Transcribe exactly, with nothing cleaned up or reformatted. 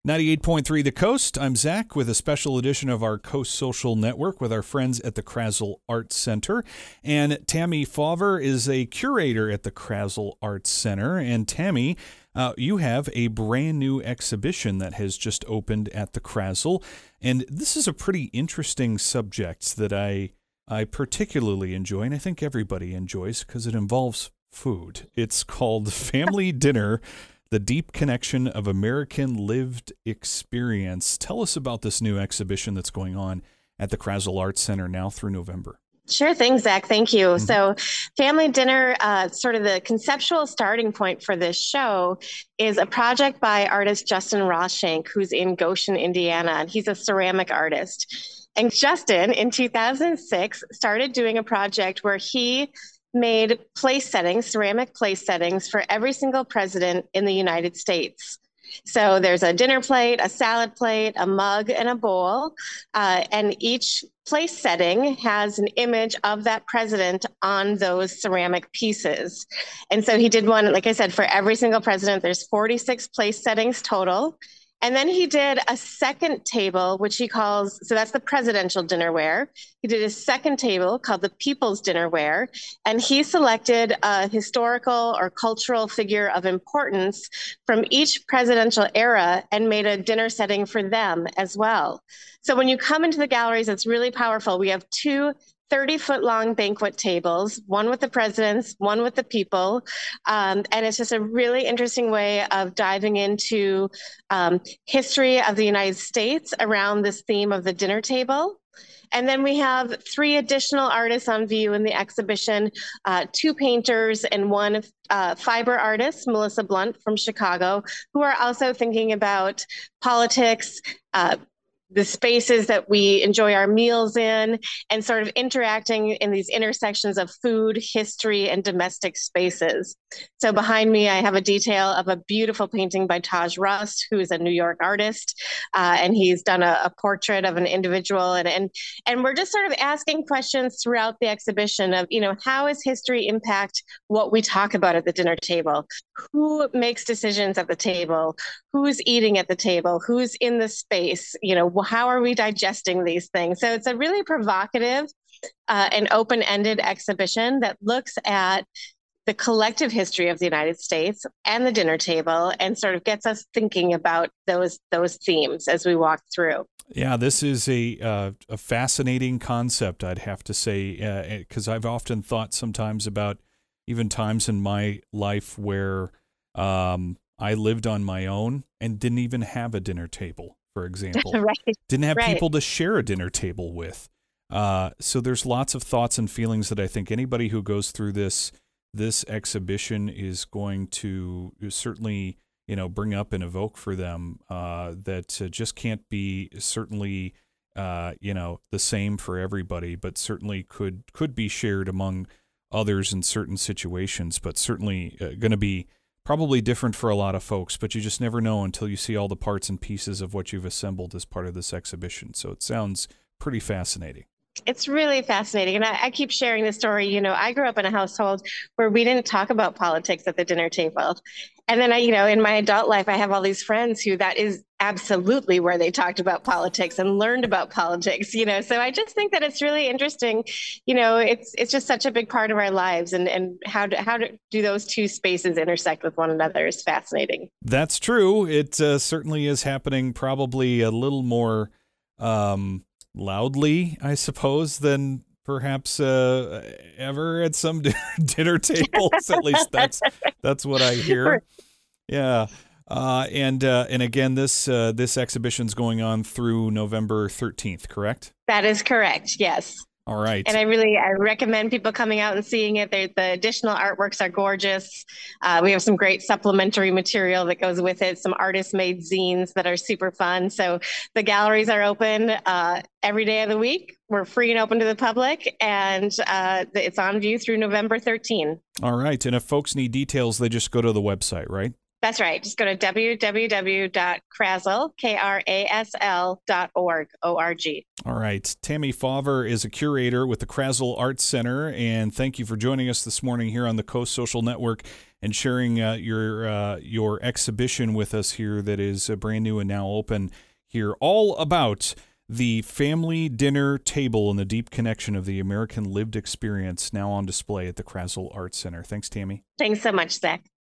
ninety-eight point three The Coast. I'm Zach with a special edition of our Coast Social Network with our friends at the Krasl Arts Center. And Tammy Fauver is a curator at the Krasl Arts Center. And Tammy, uh, you have a brand new exhibition that has just opened at the Krasl. And this is a pretty interesting subject that I, I particularly enjoy, and I think everybody enjoys because it involves food. It's called Family Dinner: The Deep Connection of American Lived Experience. Tell us about this new exhibition that's going on at the Krasl Arts Center now through November. Sure thing, Zach. Thank you. Mm-hmm. So Family Dinner, uh, sort of the conceptual starting point for this show, is a project by artist Justin Rothshank, who's in Goshen, Indiana, and he's a ceramic artist. And Justin, in two thousand six, started doing a project where he made place settings, ceramic place settings for every single president in the United States. So there's a dinner plate, a salad plate, a mug, and a bowl. Uh, and each place setting has an image of that president on those ceramic pieces. And so he did one, like I said, for every single president. There's forty-six place settings total. And then he did a second table, which he calls, so that's the presidential dinnerware. He did a second table called the People's Dinnerware, and he selected a historical or cultural figure of importance from each presidential era and made a dinner setting for them as well. So when you come into the galleries, it's really powerful. We have two thirty-foot long banquet tables, one with the presidents, one with the people. Um, and it's just a really interesting way of diving into um, history of the United States around this theme of the dinner table. And then we have three additional artists on view in the exhibition, uh, two painters and one uh, fiber artist, Melissa Blunt from Chicago, who are also thinking about politics, uh, the spaces that we enjoy our meals in, and sort of interacting in these intersections of food, history, and domestic spaces. So behind me, I have a detail of a beautiful painting by Taj Rust, who is a New York artist, uh, and he's done a, a portrait of an individual. And, and, and we're just sort of asking questions throughout the exhibition of, you know, how does history impact what we talk about at the dinner table? Who makes decisions at the table? Who's eating at the table? Who's in the space? You know, how are we digesting these things? So it's a really provocative uh, and open-ended exhibition that looks at the collective history of the United States and the dinner table and sort of gets us thinking about those those themes as we walk through. Yeah, this is a uh, a fascinating concept, I'd have to say, because uh, I've often thought sometimes about even times in my life where um, I lived on my own and didn't even have a dinner table, for example. Right. Didn't have right. people to share a dinner table with. Uh, so there's lots of thoughts and feelings that I think anybody who goes through this this exhibition is going to certainly, you know, bring up and evoke for them uh, that uh, just can't be certainly, uh, you know, the same for everybody, but certainly could could be shared among others in certain situations, but certainly uh, going to be probably different for a lot of folks, but you just never know until you see all the parts and pieces of what you've assembled as part of this exhibition. So it sounds pretty fascinating. It's really fascinating. And I, I keep sharing this story. You know, I grew up in a household where we didn't talk about politics at the dinner table. And then I, you know, in my adult life, I have all these friends who that is absolutely where they talked about politics and learned about politics, you know. So I just think that it's really interesting. You know, it's it's just such a big part of our lives, and, and how do, how do, do those two spaces intersect with one another is fascinating. That's true. It uh, certainly is happening probably a little more um, loudly, I suppose, than perhaps uh, ever at some dinner tables. At least that's that's what I hear. Yeah. Uh, and uh, and again, this uh, this exhibition's going on through November thirteenth, correct? That is correct, yes. All right. And I really I recommend people coming out and seeing it. They're, the additional artworks are gorgeous. Uh, we have some great supplementary material that goes with it, some artist-made zines that are super fun. So the galleries are open uh, every day of the week. We're free and open to the public, and uh, it's on view through November thirteenth. All right. And if folks need details, they just go to the website, right? That's right. Just go to w w w dot krasl, K R A S L dot org, O R G. All right. Tammy Fauver is a curator with the Krasl Arts Center, and thank you for joining us this morning here on the Coast Social Network and sharing uh, your uh, your exhibition with us here that is uh, brand new and now open here, all about the family dinner table and the deep connection of the American lived experience, now on display at the Krasl Arts Center. Thanks, Tammy. Thanks so much, Zach.